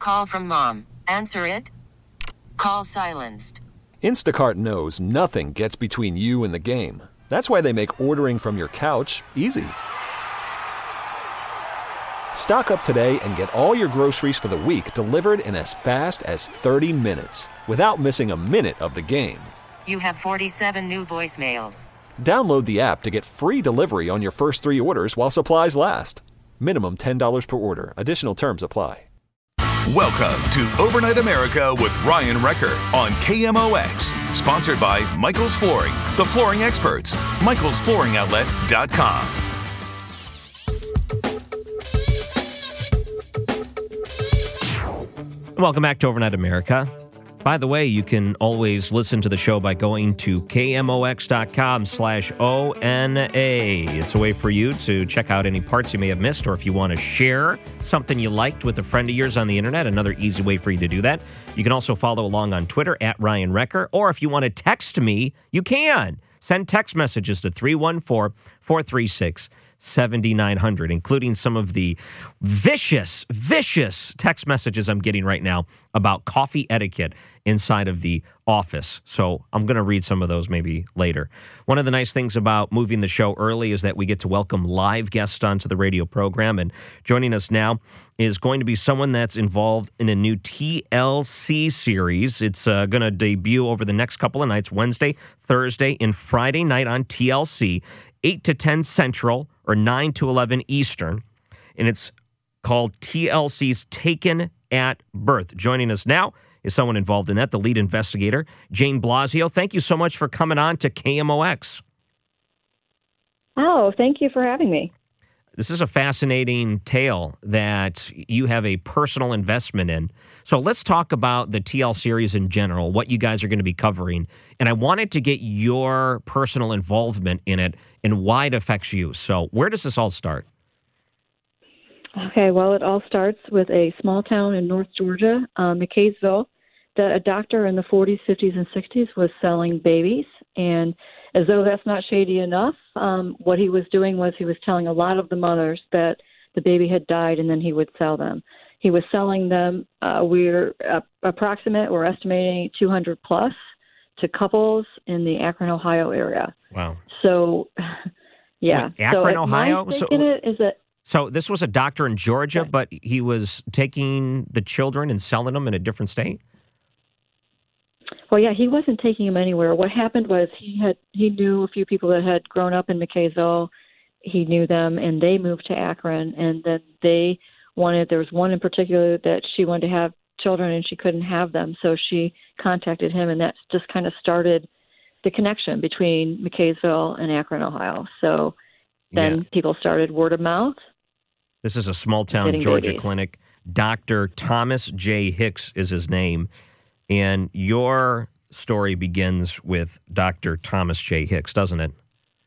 Call from mom. Answer it. Call silenced. Instacart knows nothing gets between you and the game. That's why they make ordering from your couch easy. Stock up today and get all your groceries for the week delivered in as fast as 30 minutes without missing a minute of the game. You have 47 new voicemails. Download the app to get free delivery on your first 3 orders while supplies last. Minimum $10 per order. Additional terms apply. Welcome to Overnight America with Ryan Recker on KMOX. Sponsored by Michael's Flooring, the flooring experts. MichaelsFlooringOutlet.com. Welcome back to Overnight America. By the way, you can always listen to the show by going to KMOX.com/ONA. It's a way for you to check out any parts you may have missed, or if you want to share something you liked with a friend of yours on the internet, another easy way for you to do that. You can also follow along on Twitter at Ryan Recker, or if you want to text me, you can. Send text messages to 314-436-7900, including some of the vicious text messages I'm getting right now about coffee etiquette inside of the office. So I'm going to read some of those maybe later. One of the nice things about moving the show early is that we get to welcome live guests onto the radio program. And joining us now is going to be someone that's involved in a new TLC series. It's going to debut over the next couple of nights, Wednesday, Thursday, and Friday night on TLC, 8 to 10 Central or 9 to 11 Eastern. And it's called TLC's Taken at Birth. Joining us now is someone involved in that, the lead investigator, Jane Blasio. Thank you so much for coming on to KMOX. Oh, thank you for having me. This is a fascinating tale that you have a personal investment in. So let's talk about the TL series in general, what you guys are going to be covering. And I wanted to get your personal involvement in it and why it affects you. So where does this all start? Okay, well, it all starts with a small town in North Georgia, McKaysville, that a doctor in the 40s, 50s, and 60s was selling babies. And as though that's not shady enough, what he was doing was he was telling a lot of the mothers that the baby had died, and then he would sell them. He was selling them, we're estimating 200 plus to couples in the Akron, Ohio area. Wow. So, yeah. Wait, Akron, Ohio? So this was a doctor in Georgia, right. But he was taking the children and selling them in a different state? Well, yeah, he wasn't taking them anywhere. What happened was he knew a few people that had grown up in McKaysville. He knew them, and they moved to Akron, and then there was one in particular that she wanted to have children, and she couldn't have them, so she contacted him, and that just kind of started the connection between McKaysville and Akron, Ohio. So then people started word of mouth. This is a small-town Georgia clinic. Dr. Thomas J. Hicks is his name. And your story begins with Dr. Thomas J. Hicks, doesn't it?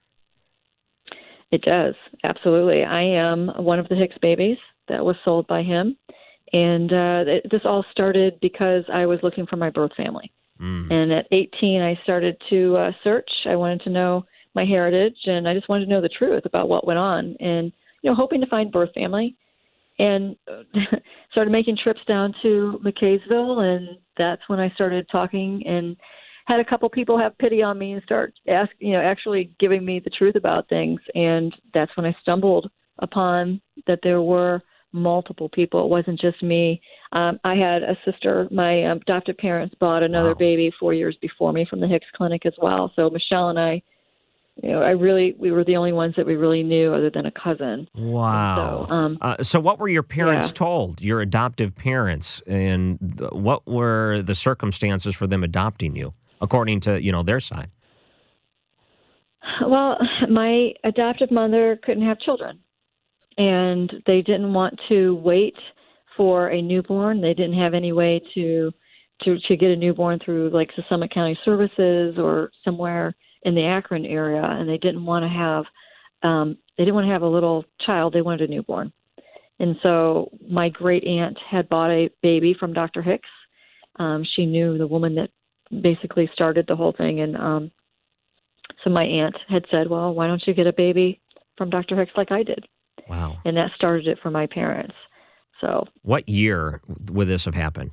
It does, absolutely. I am one of the Hicks babies that was sold by him. And this all started because I was looking for my birth family. And at 18, I started to search. I wanted to know my heritage, and I just wanted to know the truth about what went on. And, hoping to find birth family. And started making trips down to McKaysville, and that's when I started talking and had a couple people have pity on me and start actually giving me the truth about things. And that's when I stumbled upon that there were multiple people. It wasn't just me. I had a sister. My adoptive parents bought another baby 4 years before me from the Hicks Clinic as well. So Michelle and I, we were the only ones that we really knew other than a cousin. Wow. So what were your parents told, your adoptive parents, and what were the circumstances for them adopting you, according to, their side? Well, my adoptive mother couldn't have children, and they didn't want to wait for a newborn. They didn't have any way to get a newborn through like the Summit County Services or somewhere in the Akron area, and they didn't want to have a little child. They wanted a newborn. And so my great aunt had bought a baby from Dr. Hicks. She knew the woman that basically started the whole thing. And so my aunt had said, well, why don't you get a baby from Dr. Hicks like I did? Wow. And that started it for my parents. So, what year would this have happened?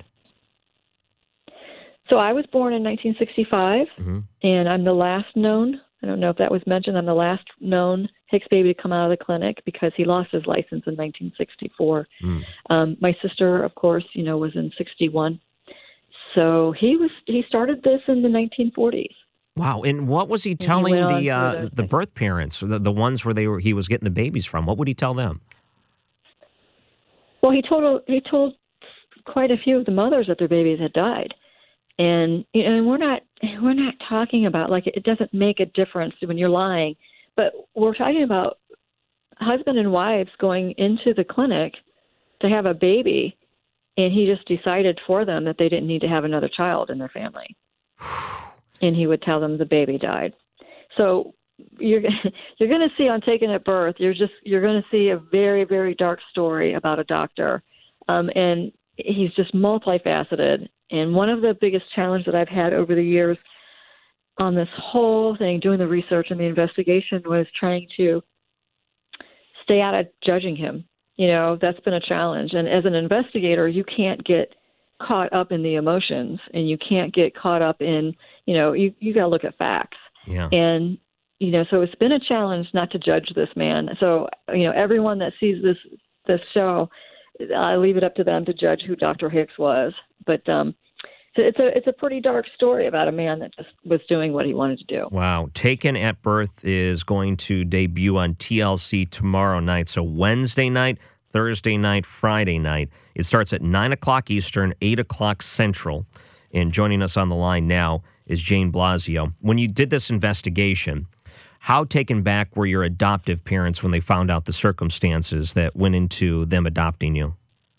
so I was born in 1965, and I'm the last known. I don't know if that was mentioned. I'm the last known Hicks baby to come out of the clinic because he lost his license in 1964. My sister, of course, was in 61. So he started this in the 1940s. Wow. And what was he telling the birth parents, the ones where he was getting the babies from? What would he tell them? Well, he told quite a few of the mothers that their babies had died. And we're not talking about, like, it doesn't make a difference when you're lying, but we're talking about husband and wives going into the clinic to have a baby, and he just decided for them that they didn't need to have another child in their family. And he would tell them the baby died. So you're going to see on Taken at Birth, you're going to see a very, very dark story about a doctor, and he's just multifaceted. And one of the biggest challenges that I've had over the years on this whole thing, doing the research and the investigation, was trying to stay out of judging him. That's been a challenge. And as an investigator, you can't get caught up in the emotions, and you can't get caught up in, you got to look at facts. Yeah. And, so it's been a challenge not to judge this man. So, everyone that sees this show, I leave it up to them to judge who Dr. Hicks was. But it's a pretty dark story about a man that just was doing what he wanted to do. Wow. Taken at Birth is going to debut on TLC tomorrow night. So Wednesday night, Thursday night, Friday night. It starts at 9 o'clock Eastern, 8 o'clock Central. And joining us on the line now is Jane Blasio. When you did this investigation, how taken back were your adoptive parents when they found out the circumstances that went into them adopting you?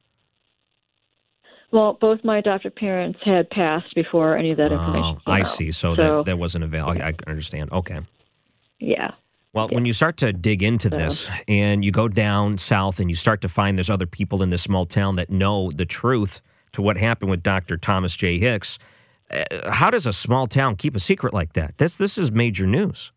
Well, both my adoptive parents had passed before any of that information came I out. see. So that wasn't available. I understand. Okay. Yeah. Well, when you start to dig into this and you go down south and you start to find there's other people in this small town that know the truth to what happened with Dr. Thomas J. Hicks, how does a small town keep a secret like that? This is major news.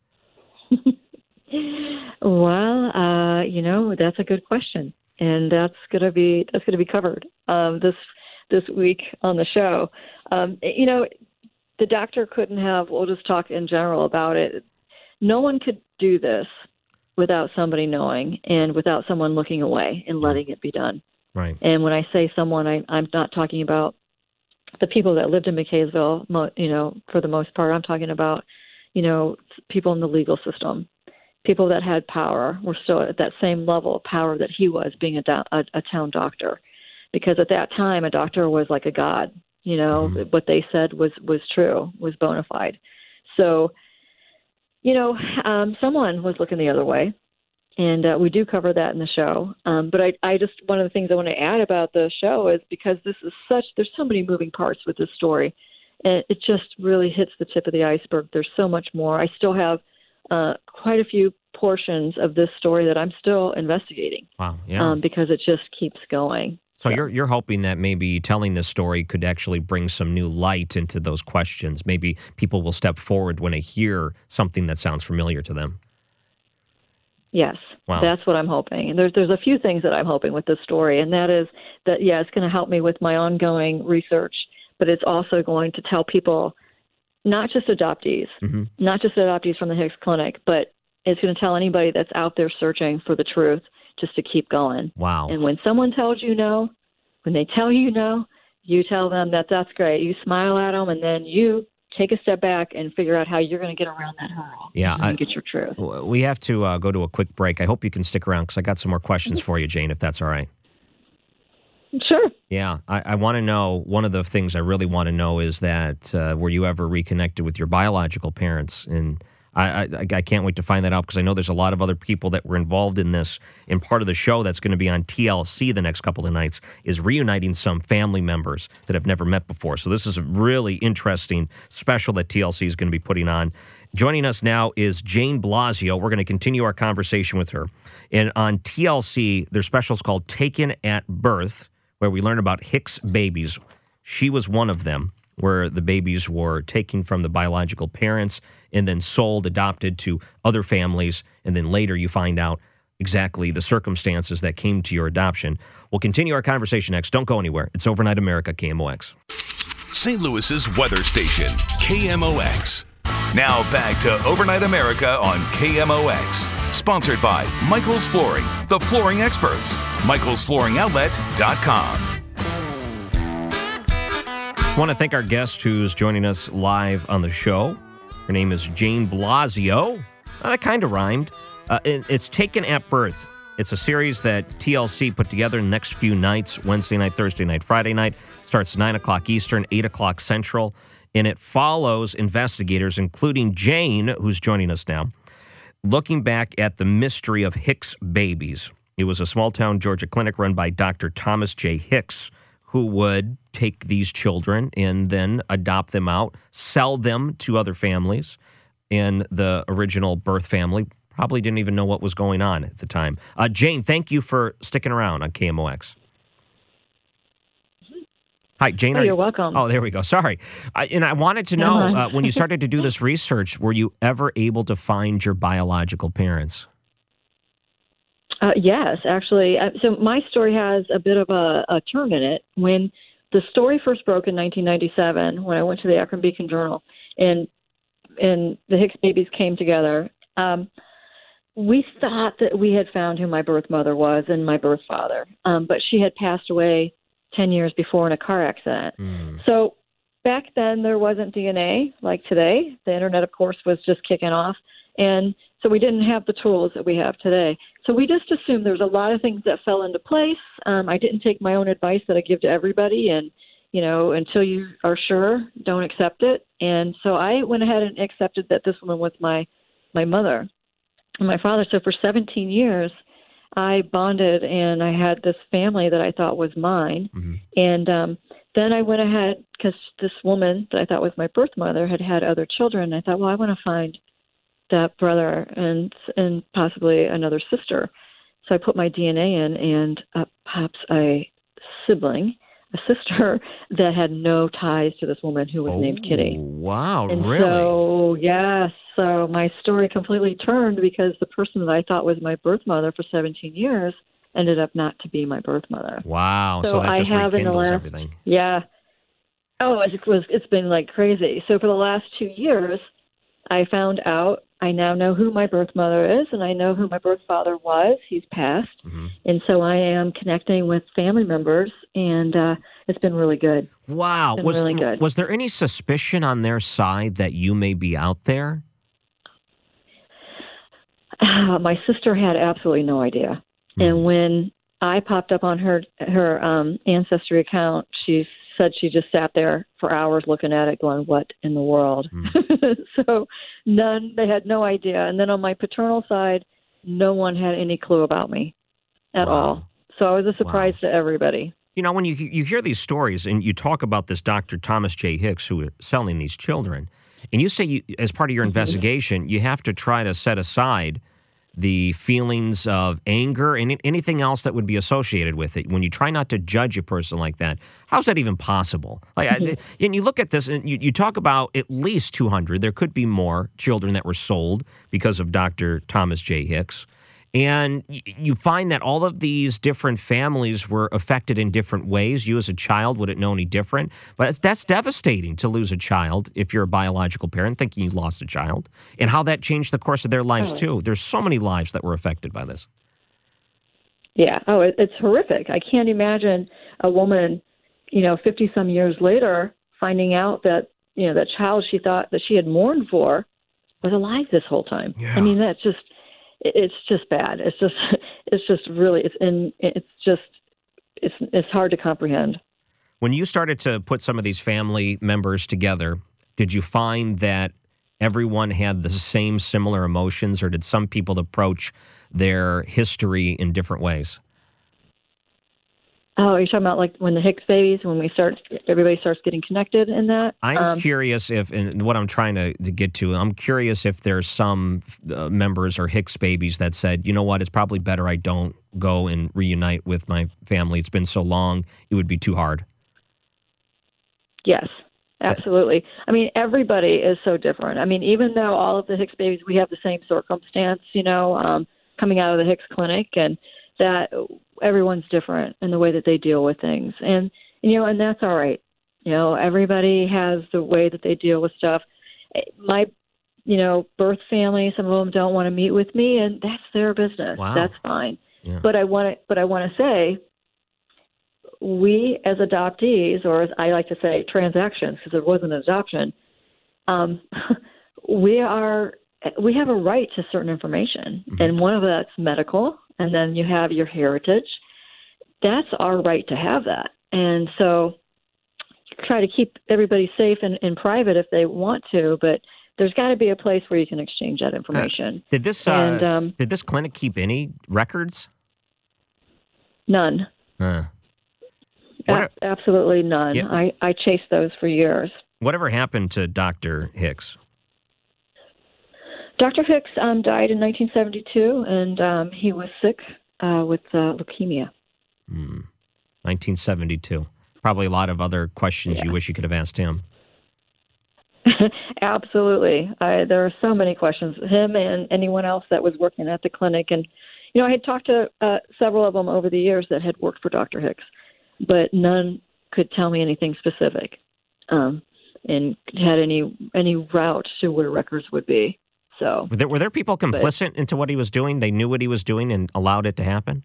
Well, that's a good question, and that's going to be covered this week on the show. The doctor couldn't have. We'll just talk in general about it. No one could do this without somebody knowing and without someone looking away and letting it be done. Right. And when I say someone, I'm not talking about the people that lived in McKaysville. For the most part, I'm talking about people in the legal system. People that had power were still at that same level of power that he was, being a town doctor. Because at that time, a doctor was like a god. What they said was true, was bona fide. So, someone was looking the other way. And we do cover that in the show. But I just, one of the things I want to add about the show is because there's so many moving parts with this story. And it just really hits the tip of the iceberg. There's so much more. I still have quite a few portions of this story that I'm still investigating. Wow, yeah. Because it just keeps going. So you're hoping that maybe telling this story could actually bring some new light into those questions. Maybe people will step forward when they hear something that sounds familiar to them. Yes, wow. That's what I'm hoping. And there's a few things that I'm hoping with this story, and that is that, it's going to help me with my ongoing research, but it's also going to tell people, not just adoptees, not just adoptees from the Hicks Clinic, but it's going to tell anybody that's out there searching for the truth just to keep going. Wow. And when someone tells you no, when they tell you no, you tell them that's great. You smile at them, and then you take a step back and figure out how you're going to get around that hurdle. Yeah, and get your truth. We have to go to a quick break. I hope you can stick around because I got some more questions for you, Jane, if that's all right. Sure. Yeah, I want to know, one of the things I really want to know is that were you ever reconnected with your biological parents? And I can't wait to find that out because I know there's a lot of other people that were involved in this. And part of the show that's going to be on TLC the next couple of nights is reuniting some family members that have never met before. So this is a really interesting special that TLC is going to be putting on. Joining us now is Jane Blasio. We're going to continue our conversation with her. And on TLC, their special is called Taken at Birth, where we learn about Hicks babies. She was one of them, where the babies were taken from the biological parents and then sold, adopted to other families. And then later you find out, exactly the circumstances that came to your adoption. We'll continue our conversation next. Don't go anywhere. It's Overnight America, KMOX. St. Louis's weather station, KMOX. Now back to Overnight America on KMOX. Sponsored by Michael's Flooring, the flooring experts. michaelsflooringoutlet.com. I want to thank our guest who's joining us live on the show. Her name is Jane Blasio. That kind of rhymed. It's Taken at Birth. It's a series that TLC put together in the next few nights, Wednesday night, Thursday night, Friday night. Starts 9 o'clock Eastern, 8 o'clock Central. And it follows investigators, including Jane, who's joining us now, looking back at the mystery of Hicks babies. It was a small-town Georgia clinic run by Dr. Thomas J. Hicks, who would take these children and then adopt them out, sell them to other families. And the original birth family probably didn't even know what was going on at the time. Jane, thank you for sticking around on KMOX. Hi, Jane. Oh, you're welcome. Oh, there we go. Sorry. And I wanted to know, when you started to do this research, were you ever able to find your biological parents? Yes, actually. So my story has a bit of a turn in it. When the story first broke in 1997, when I went to the Akron Beacon Journal, and the Hicks babies came together, we thought that we had found who my birth mother was and my birth father, but she had passed away 10 years before in a car accident. So back then there wasn't DNA like today. The internet, of course, was just kicking off. And so we didn't have the tools that we have today. So we just assumed there was a lot of things that fell into place. I didn't take my own advice that I give to everybody. And, until you are sure, don't accept it. And so I went ahead and accepted that this woman was my mother and my father. So for 17 years, I bonded and I had this family that I thought was mine. Mm-hmm. And then I went ahead, because this woman that I thought was my birth mother had other children. I thought, well, I want to find that brother and possibly another sister. So I put my DNA in, and pops a sibling, a sister that had no ties to this woman who was named Kitty. Wow, and really? So, yes. So my story completely turned because the person that I thought was my birth mother for 17 years ended up not to be my birth mother. Wow. So that just rekindles everything. Yeah. Oh, it's been like crazy. So for the last 2 years, I found out, I now know who my birth mother is, and I know who my birth father was. He's passed. Mm-hmm. And so I am connecting with family members, and it's been really good. Wow. Really good. Was there any suspicion on their side that you may be out there? My sister had absolutely no idea. Mm-hmm. And when I popped up on her Ancestry account, she said she just sat there for hours looking at it going, what in the world? So they had no idea. And then on my paternal side, no one had any clue about me at all. So I was a surprise to everybody. When you hear these stories and you talk about this Dr. Thomas J. Hicks who is selling these children, and you say as part of your investigation, you have to try to set aside the feelings of anger and anything else that would be associated with it. When you try not to judge a person like that, how's that even possible? And you look at this and you talk about at least 200. There could be more children that were sold because of Dr. Thomas J. Hicks. And you find that all of these different families were affected in different ways. You as a child wouldn't know any different. But that's devastating to lose a child if you're a biological parent thinking you lost a child. And how that changed the course of their lives, too. There's so many lives that were affected by this. Yeah. Oh, it's horrific. I can't imagine a woman, 50-some years later, finding out that, that child she thought that she had mourned for was alive this whole time. Yeah. I mean, it's just bad. It's just really, it's hard to comprehend. When you started to put some of these family members together, did you find that everyone had the same similar emotions, or did some people approach their history in different ways? Oh, you're talking about like when the Hicks babies, when everybody starts getting connected in that? I'm curious if, and what I'm trying to get to, I'm curious if there's some members or Hicks babies that said, you know what, it's probably better I don't go and reunite with my family. It's been so long, it would be too hard. Yes, absolutely. I mean, everybody is so different. I mean, even though all of the Hicks babies, we have the same circumstance, coming out of the Hicks Clinic, and that everyone's different in the way that they deal with things. And that's all right. Everybody has the way that they deal with stuff. My, birth family, some of them don't want to meet with me, and that's their business. Wow. That's fine. Yeah. But I want to say, we as adoptees, or as I like to say, transactions, because it wasn't an adoption, we have a right to certain information, and one of that's medical, and then you have your heritage. That's our right to have that, and so try to keep everybody safe and private if they want to, but there's got to be a place where you can exchange that information. Did this clinic keep any records? None. Absolutely none. Yeah. I chased those for years. Whatever happened to Dr. Hicks? Dr. Hicks died in 1972, and he was sick with leukemia. 1972. Probably a lot of other questions you wish you could have asked him. Absolutely. There are so many questions. Him and anyone else that was working at the clinic. And, I had talked to several of them over the years that had worked for Dr. Hicks, but none could tell me anything specific and had any route to where records would be. So were there people complicit into what he was doing? They knew what he was doing and allowed it to happen?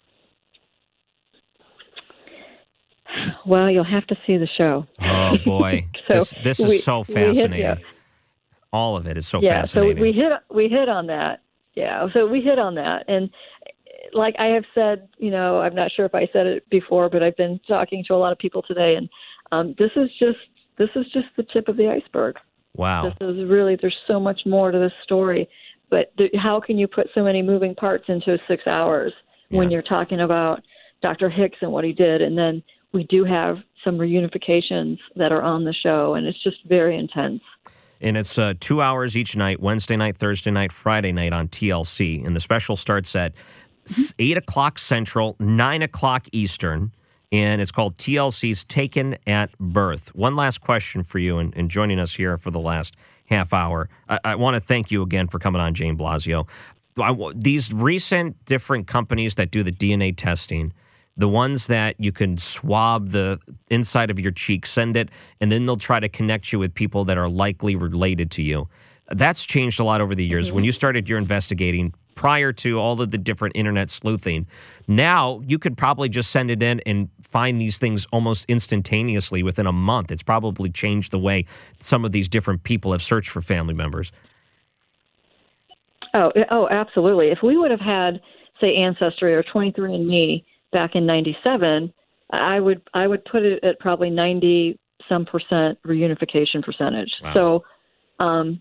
Well, you'll have to see the show. Oh, boy. This is so fascinating. All of it is so fascinating. So we hit on that. Yeah, so we hit on that. And like I have said, I'm not sure if I said it before, but I've been talking to a lot of people today, and this is just the tip of the iceberg. Wow. This is really, there's so much more to this story. But how can you put so many moving parts into 6 hours when you're talking about Dr. Hicks and what he did? And then we do have some reunifications that are on the show, and it's just very intense. And it's 2 hours each night, Wednesday night, Thursday night, Friday night on TLC. And the special starts at 8 o'clock Central, 9 o'clock Eastern. And it's called TLC's Taken at Birth. One last question for you, and joining us here for the last half hour. I want to thank you again for coming on, Jane Blasio. These recent different companies that do the DNA testing, the ones that you can swab the inside of your cheek, send it, and then they'll try to connect you with people that are likely related to you. That's changed a lot over the years. When you started your investigating, prior to all of the different internet sleuthing, now you could probably just send it in and find these things almost instantaneously within a month. It's probably changed the way some of these different people have searched for family members. Oh, absolutely. If we would have had, say, Ancestry or 23andMe back in 97, I would put it at probably 90-some% reunification percentage. Wow. So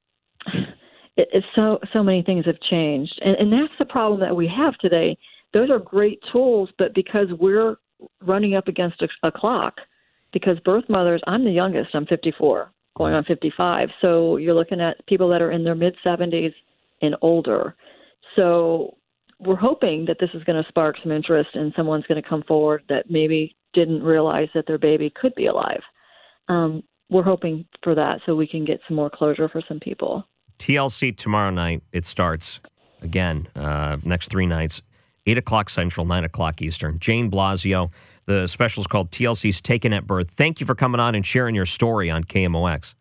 it's so many things have changed. And that's the problem that we have today. Those are great tools, but because we're running up against a clock, because birth mothers, I'm the youngest, I'm 54, going on 55. So you're looking at people that are in their mid-70s and older. So we're hoping that this is going to spark some interest and someone's going to come forward that maybe didn't realize that their baby could be alive. We're hoping for that so we can get some more closure for some people. TLC tomorrow night, it starts again, next 3 nights, 8 o'clock Central, 9 o'clock Eastern. Jane Blasio, the special is called TLC's Taken at Birth. Thank you for coming on and sharing your story on KMOX.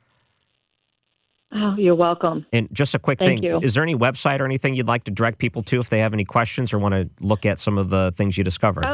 Oh, you're welcome. And just a quick Thank thing, you. Is there any website or anything you'd like to direct people to if they have any questions or want to look at some of the things you discovered?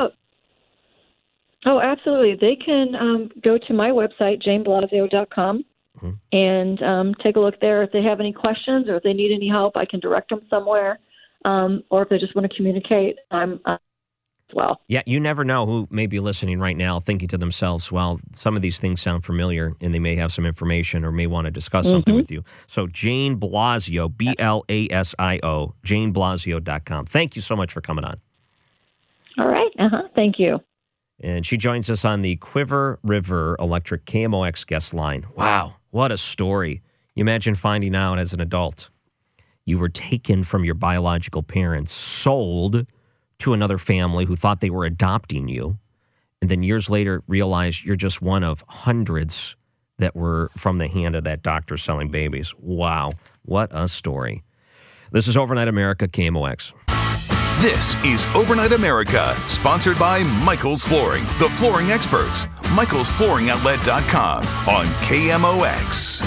Oh, absolutely. They can go to my website, janeblasio.com, and take a look there. If they have any questions or if they need any help, I can direct them somewhere. Or if they just want to communicate, I'm as well. Yeah, you never know who may be listening right now thinking to themselves, well, some of these things sound familiar and they may have some information or may want to discuss something with you. So Jane Blasio, Blasio, janeblasio.com. Thank you so much for coming on. All right. Thank you. And she joins us on the Quiver River Electric KMOX guest line. Wow, what a story. You imagine finding out as an adult you were taken from your biological parents, sold to another family who thought they were adopting you, and then years later realize you're just one of hundreds that were from the hand of that doctor selling babies. Wow, what a story. This is Overnight America, KMOX. This is Overnight America, sponsored by Michael's Flooring, the flooring experts. MichaelsFlooringOutlet.com on KMOX.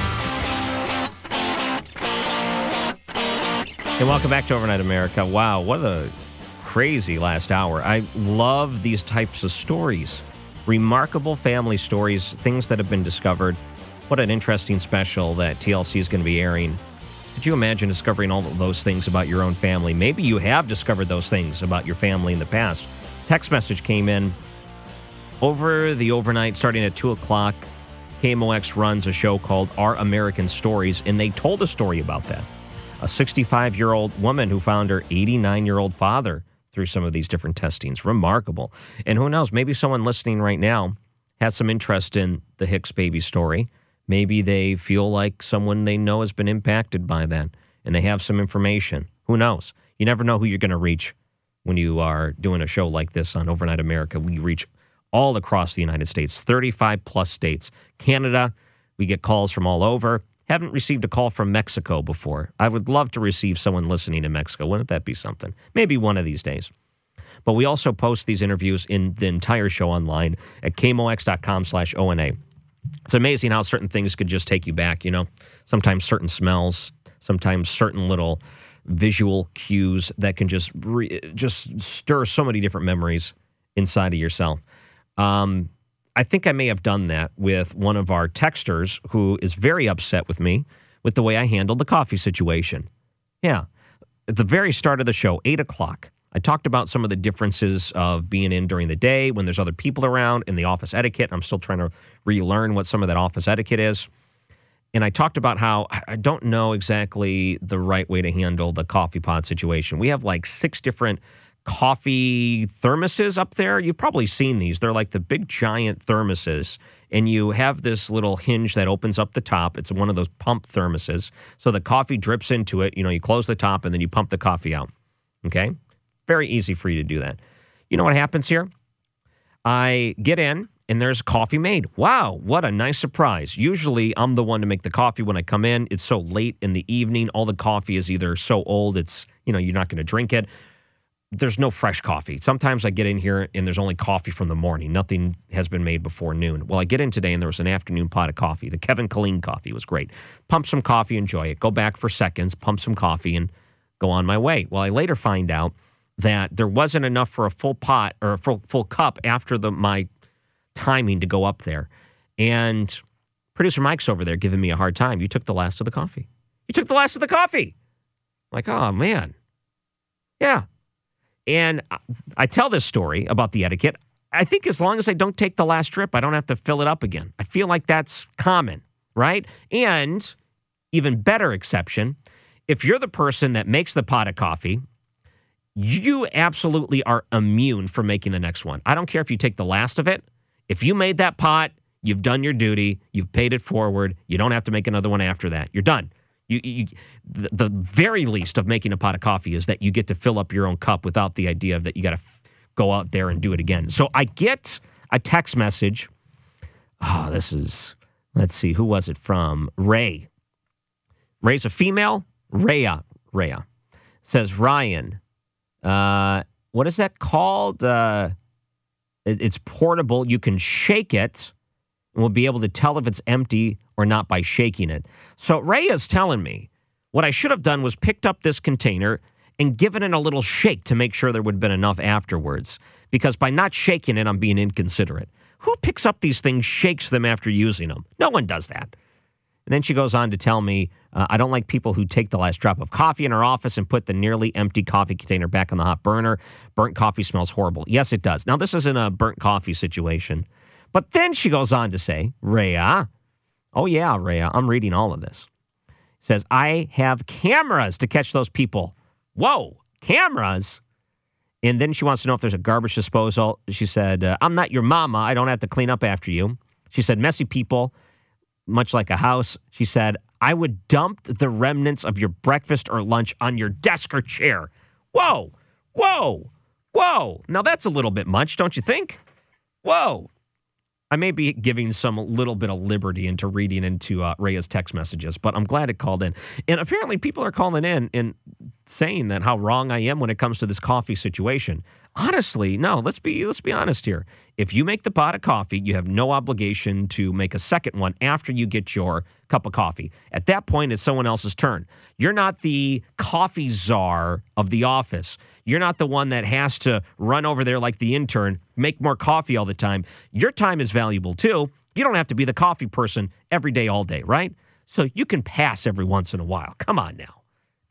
And welcome back to Overnight America. Wow, what a crazy last hour. I love these types of stories. Remarkable family stories, things that have been discovered. What an interesting special that TLC is going to be airing. Could you imagine discovering all of those things about your own family? Maybe you have discovered those things about your family in the past. Text message came in over the overnight, starting at 2 o'clock. KMOX runs a show called Our American Stories, and they told a story about that. A 65-year-old woman who found her 89-year-old father through some of these different testings. Remarkable. And who knows, maybe someone listening right now has some interest in the Hicks baby story. Maybe they feel like someone they know has been impacted by that, and they have some information. Who knows? You never know who you're going to reach when you are doing a show like this on Overnight America. We reach all across the United States, 35-plus states. Canada, we get calls from all over. Haven't received a call from Mexico before. I would love to receive someone listening in Mexico. Wouldn't that be something? Maybe one of these days. But we also post these interviews in the entire show online at KMOX.com/ONA. It's amazing how certain things could just take you back, you know. Sometimes certain smells, sometimes certain little visual cues that can just stir so many different memories inside of yourself. I think I may have done that with one of our texters who is very upset with me with the way I handled the coffee situation. Yeah. At the very start of the show, 8 o'clock, I talked about some of the differences of being in during the day when there's other people around and the office etiquette. I'm still trying to relearn what some of that office etiquette is. And I talked about how I don't know exactly the right way to handle the coffee pot situation. We have like 6 different coffee thermoses up there. You've probably seen these. They're like the big giant thermoses. And you have this little hinge that opens up the top. It's one of those pump thermoses. So the coffee drips into it. You know, you close the top and then you pump the coffee out. Okay? Very easy for you to do that. You know what happens here? I get in, and there's coffee made. Wow, what a nice surprise. Usually, I'm the one to make the coffee when I come in. It's so late in the evening. All the coffee is either so old, it's, you know, you're not going to drink it. There's no fresh coffee. Sometimes I get in here, and there's only coffee from the morning. Nothing has been made before noon. Well, I get in today, and there was an afternoon pot of coffee. The Kevin Killeen coffee was great. Pump some coffee, enjoy it. Go back for seconds, pump some coffee, and go on my way. Well, I later find out that there wasn't enough for a full pot or a full cup after my timing to go up there. And producer Mike's over there giving me a hard time. You took the last of the coffee. You took the last of the coffee. I'm like, oh, man. Yeah. And I tell this story about the etiquette. I think as long as I don't take the last drip, I don't have to fill it up again. I feel like that's common, right? And even better exception, if you're the person that makes the pot of coffee, you absolutely are immune from making the next one. I don't care if you take the last of it. If you made that pot, you've done your duty. You've paid it forward. You don't have to make another one after that. You're done. The very least of making a pot of coffee is that you get to fill up your own cup without the idea that you got to go out there and do it again. So I get a text message. Oh, this is, let's see, who was it from? Ray. Ray's a female? Rhea. Says, Ryan, what is that called? It's portable. You can shake it, and we'll be able to tell if it's empty or not by shaking it. So Ray is telling me what I should have done was picked up this container and given it a little shake to make sure there would have been enough afterwards. Because by not shaking it, I'm being inconsiderate. Who picks up these things, shakes them after using them? No one does that. And then she goes on to tell me, I don't like people who take the last drop of coffee in her office and put the nearly empty coffee container back on the hot burner. Burnt coffee smells horrible. Yes, it does. Now, this isn't a burnt coffee situation. But then she goes on to say, Rhea, oh yeah, Rhea, I'm reading all of this. Says, I have cameras to catch those people. Whoa, cameras? And then she wants to know if there's a garbage disposal. She said, I'm not your mama. I don't have to clean up after you. She said, messy people, much like a house. She said, I would dump the remnants of your breakfast or lunch on your desk or chair. Whoa, whoa, whoa. Now that's a little bit much, don't you think? Whoa. I may be giving some little bit of liberty into reading into Rhea's text messages, but I'm glad it called in. And apparently people are calling in and saying that how wrong I am when it comes to this coffee situation. Honestly, no, let's be honest here. If you make the pot of coffee, you have no obligation to make a second one after you get your cup of coffee. At that point, it's someone else's turn. You're not the coffee czar of the office. You're not the one that has to run over there like the intern, make more coffee all the time. Your time is valuable too. You don't have to be the coffee person every day, all day, right? So you can pass every once in a while. Come on now.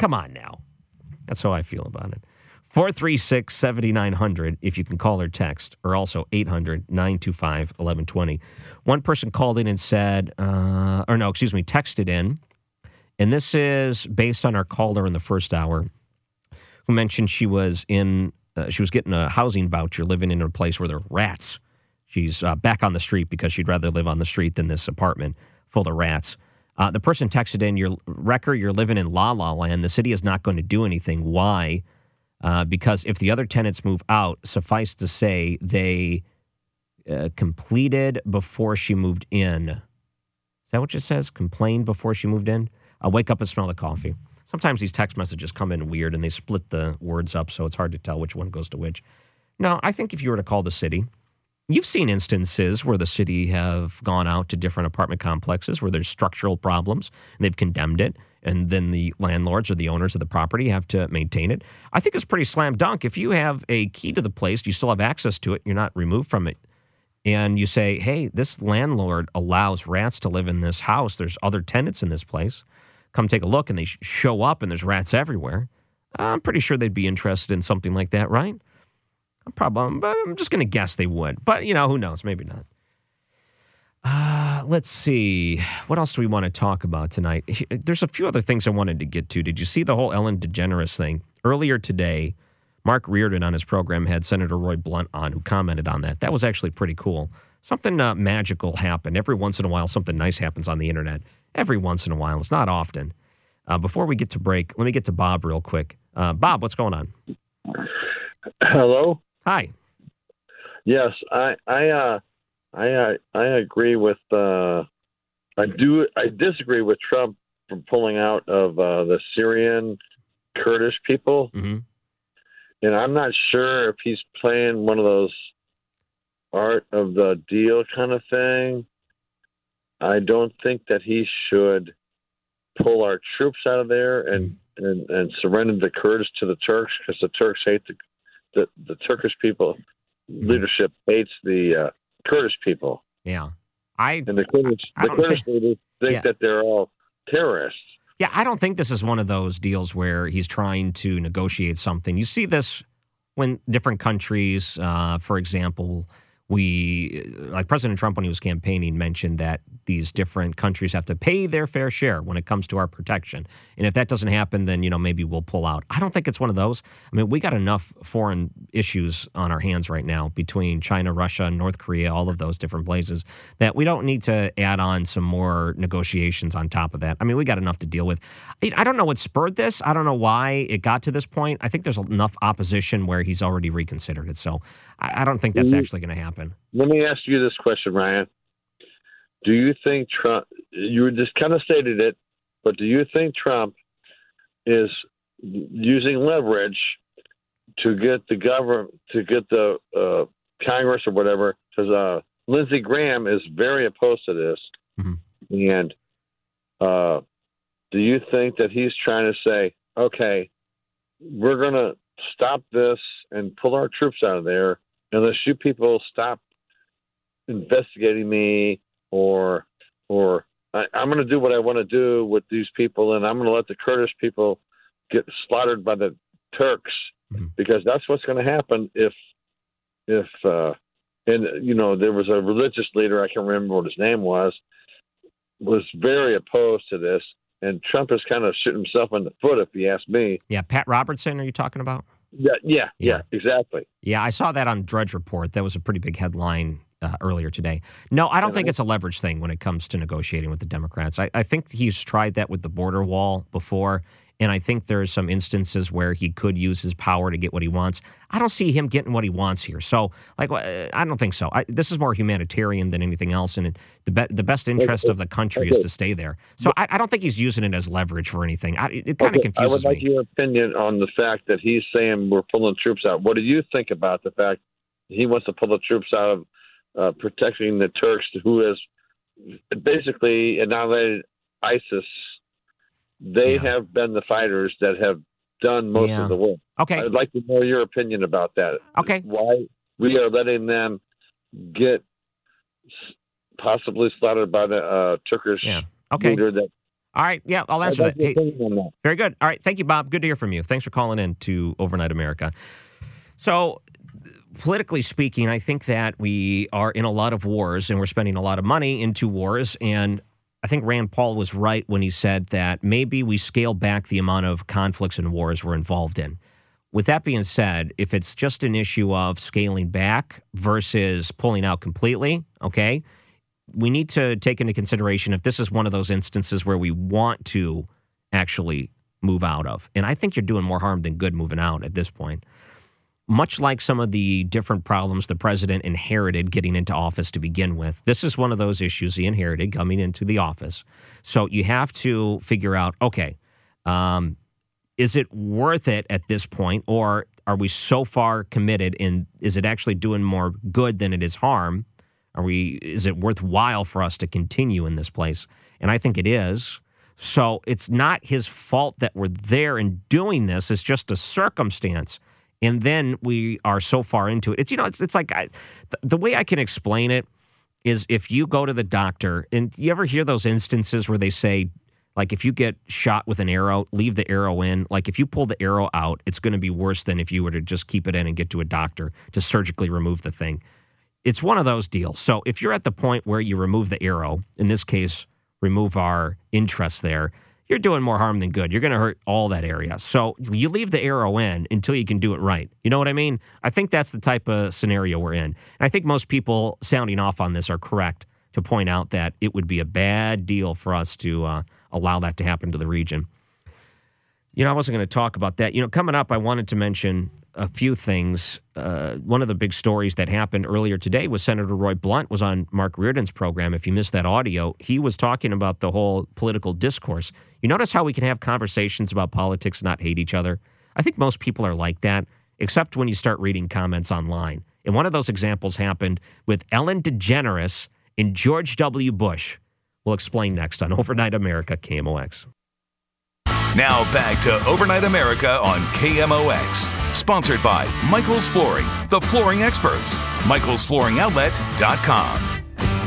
That's how I feel about it. 436-7900 if you can call or text, or also 800-925-1120. One person called in and said, texted in, and this is based on our caller in the first hour, who mentioned she was getting a housing voucher, living in a place where there are rats. She's back on the street because she'd rather live on the street than this apartment full of rats. The person texted in, you're living in La La Land. The city is not going to do anything. Why? Because if the other tenants move out, suffice to say, they completed before she moved in. Is that what it says? Complained before she moved in? I'll wake up and smell the coffee. Sometimes these text messages come in weird and they split the words up, so it's hard to tell which one goes to which. No, I think if you were to call the city, you've seen instances where the city have gone out to different apartment complexes where there's structural problems and they've condemned it, and then the landlords or the owners of the property have to maintain it. I think it's pretty slam dunk. If you have a key to the place, you still have access to it, you're not removed from it, and you say, hey, this landlord allows rats to live in this house. There's other tenants in this place. Come take a look, and they show up, and there's rats everywhere. I'm pretty sure they'd be interested in something like that, right? I'm just going to guess they would. But, who knows? Maybe not. Let's see. What else do we want to talk about tonight? There's a few other things I wanted to get to. Did you see the whole Ellen DeGeneres thing? Earlier today, Mark Reardon on his program had Senator Roy Blunt on, who commented on that. That was actually pretty cool. Something magical happened. Every once in a while, something nice happens on the internet. Every once in a while. It's not often. Before we get to break, let me get to Bob real quick. Bob, what's going on? Hello. Hi. Yes, I agree with. I disagree with Trump from pulling out of the Syrian Kurdish people, and I'm not sure if he's playing one of those art of the deal kind of thing. I don't think that he should pull our troops out of there and surrender the Kurds to the Turks, because the Turks hate the Turkish people. Leadership hates the Kurdish people. Yeah. The Kurdish leaders think that they're all terrorists. Yeah, I don't think this is one of those deals where he's trying to negotiate something. You see this when different countries, for example, like President Trump, when he was campaigning, mentioned that these different countries have to pay their fair share when it comes to our protection. And if that doesn't happen, then, maybe we'll pull out. I don't think it's one of those. I mean, we got enough foreign issues on our hands right now between China, Russia, North Korea, all of those different places, that we don't need to add on some more negotiations on top of that. I mean, we got enough to deal with. I don't know what spurred this. I don't know why it got to this point. I think there's enough opposition where he's already reconsidered it. So I don't think that's actually going to happen. Let me ask you this question, Ryan. Do you think Trump, you just kind of stated it, but do you think Trump is using leverage to get the government, to get the Congress or whatever? Because Lindsey Graham is very opposed to this. And do you think that he's trying to say, okay, we're going to stop this and pull our troops out of there unless you people stop investigating me, or I'm going to do what I want to do with these people, and I'm going to let the Kurdish people get slaughtered by the Turks, because that's what's going to happen if there was a religious leader, I can't remember what his name was very opposed to this, and Trump is kind of shooting himself in the foot, if you ask me. Yeah, Pat Robertson, are you talking about? Yeah, exactly. Yeah, I saw that on Drudge Report. That was a pretty big headline earlier today. No, I don't think it's a leverage thing when it comes to negotiating with the Democrats. I think he's tried that with the border wall before, And I think there's some instances where he could use his power to get what he wants. I don't see him getting what he wants here. So, I don't think so. This is more humanitarian than anything else, and the best interest of the country is to stay there. So I don't think he's using it as leverage for anything. It kind of confuses me. I would like your opinion on the fact that he's saying we're pulling troops out. What do you think about the fact that he wants to pull the troops out of protecting the Turks, who has basically annihilated ISIS? They have been the fighters that have done most of the work. Okay. I'd like to know your opinion about that. Okay. Why we are letting them get possibly slaughtered by the Turkish leader. All right. Yeah, I'll answer that. Hey, very good. All right. Thank you, Bob. Good to hear from you. Thanks for calling in to Overnight America. So, politically speaking, I think that we are in a lot of wars and we're spending a lot of money into wars. And I think Rand Paul was right when he said that maybe we scale back the amount of conflicts and wars we're involved in. With that being said, if it's just an issue of scaling back versus pulling out completely, okay, we need to take into consideration if this is one of those instances where we want to actually move out of. And I think you're doing more harm than good moving out at this point. Much like some of the different problems the president inherited getting into office to begin with, this is one of those issues he inherited coming into the office. So you have to figure out, okay, is it worth it at this point, or are we so far committed, and is it actually doing more good than it is harm? Is it worthwhile for us to continue in this place? And I think it is. So it's not his fault that we're there and doing this. It's just a circumstance. And then we are so far into it. It's like the way I can explain it is if you go to the doctor, and you ever hear those instances where they say, like, if you get shot with an arrow, leave the arrow in. Like, if you pull the arrow out, it's going to be worse than if you were to just keep it in and get to a doctor to surgically remove the thing. It's one of those deals. So if you're at the point where you remove the arrow, in this case, remove our interest there, you're doing more harm than good. You're going to hurt all that area. So you leave the arrow in until you can do it right. You know what I mean? I think that's the type of scenario we're in. And I think most people sounding off on this are correct to point out that it would be a bad deal for us to allow that to happen to the region. I wasn't going to talk about that. Coming up, I wanted to mention a few things. One of the big stories that happened earlier today was Senator Roy Blunt was on Mark Reardon's program. If you missed that audio, he was talking about the whole political discourse. You notice how we can have conversations about politics and not hate each other? I think most people are like that, except when you start reading comments online. And one of those examples happened with Ellen DeGeneres and George W. Bush. We'll explain next on Overnight America, KMOX. Now back to Overnight America on KMOX. Sponsored by Michael's Flooring, the flooring experts. MichaelsFlooringOutlet.com.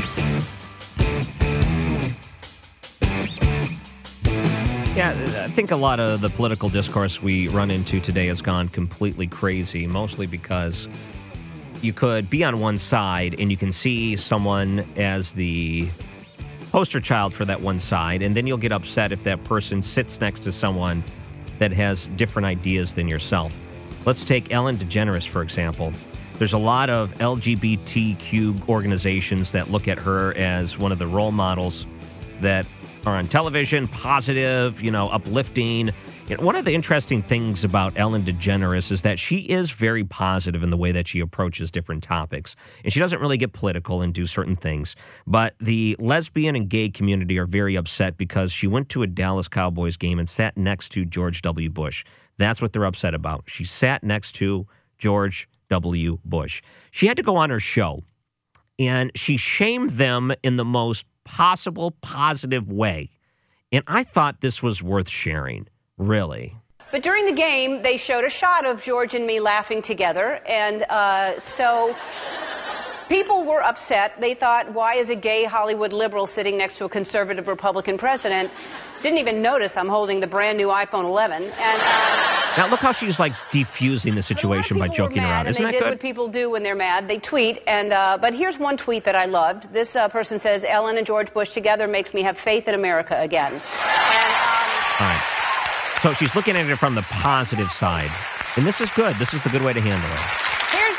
Yeah, I think a lot of the political discourse we run into today has gone completely crazy, mostly because you could be on one side and you can see someone as the poster child for that one side, and then you'll get upset if that person sits next to someone that has different ideas than yourself. Let's take Ellen DeGeneres, for example. There's a lot of LGBTQ organizations that look at her as one of the role models that are on television, positive, uplifting. One of the interesting things about Ellen DeGeneres is that she is very positive in the way that she approaches different topics. And she doesn't really get political and do certain things. But the lesbian and gay community are very upset because she went to a Dallas Cowboys game and sat next to George W. Bush. That's what they're upset about. She sat next to George W. Bush. She had to go on her show, and she shamed them in the most possible positive way. And I thought this was worth sharing. Really? But during the game, they showed a shot of George and me laughing together, and so people were upset. They thought, why is a gay Hollywood liberal sitting next to a conservative Republican president? Didn't even notice I'm holding the brand new iPhone 11. And now look how she's like defusing the situation by joking around. Isn't that good? They did what people do when they're mad. They tweet, and but here's one tweet that I loved. This person says, "Ellen and George Bush together makes me have faith in America again." And, all right. So she's looking at it from the positive side. And this is good. This is the good way to handle it. Here's the thing.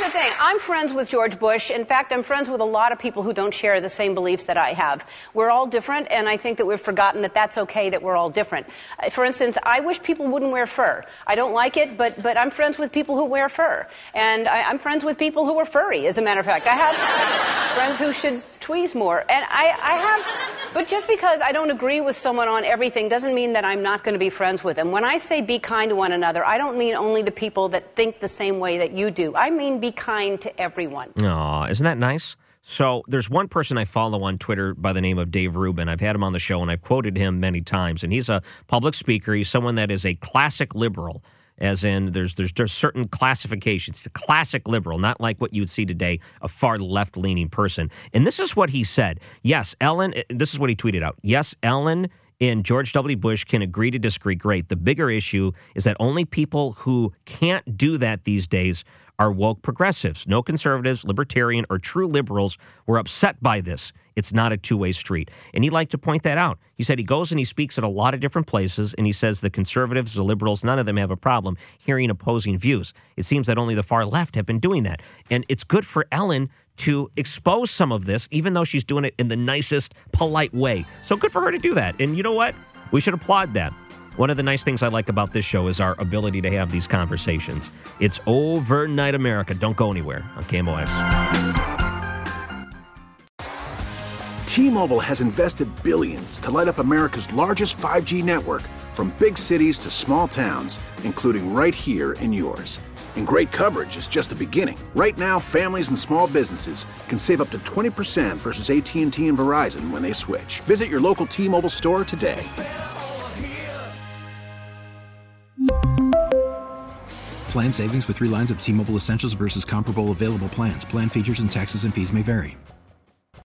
I'm friends with George Bush. In fact, I'm friends with a lot of people who don't share the same beliefs that I have. We're all different, and I think that we've forgotten that that's okay that we're all different. For instance, I wish people wouldn't wear fur. I don't like it, but I'm friends with people who wear fur. And I'm friends with people who are furry, as a matter of fact. I have friends who should tweeze more. And but just because I don't agree with someone on everything doesn't mean that I'm not going to be friends with them. When I say be kind to one another, I don't mean only the people that think the same way that you do. I mean be kind to everyone. Aw, isn't that nice? So there's one person I follow on Twitter by the name of Dave Rubin. I've had him on the show, and I've quoted him many times. And he's a public speaker. He's someone that is a classic liberal, as in there's certain classifications. The classic liberal, not like what you would see today, a far left-leaning person. And this is what he said. Yes, Ellen, this is what he tweeted out. Yes, Ellen and George W. Bush can agree to disagree. Great. The bigger issue is that only people who can't do that these days are woke progressives. No conservatives, libertarian, or true liberals were upset by this. It's not a two-way street. And he'd like to point that out. He said he goes and he speaks at a lot of different places, and he says the conservatives, the liberals, none of them have a problem hearing opposing views. It seems that only the far left have been doing that. And it's good for Ellen to expose some of this, even though she's doing it in the nicest, polite way. So good for her to do that. And you know what? We should applaud that. One of the nice things I like about this show is our ability to have these conversations. It's Overnight America. Don't go anywhere on KMOX. T-Mobile has invested billions to light up America's largest 5G network, from big cities to small towns, including right here in yours. And great coverage is just the beginning. Right now, families and small businesses can save up to 20% versus AT&T and Verizon when they switch. Visit your local T-Mobile store today. Plan savings with 3 lines of T-Mobile Essentials versus comparable available plans. Plan features and taxes and fees may vary.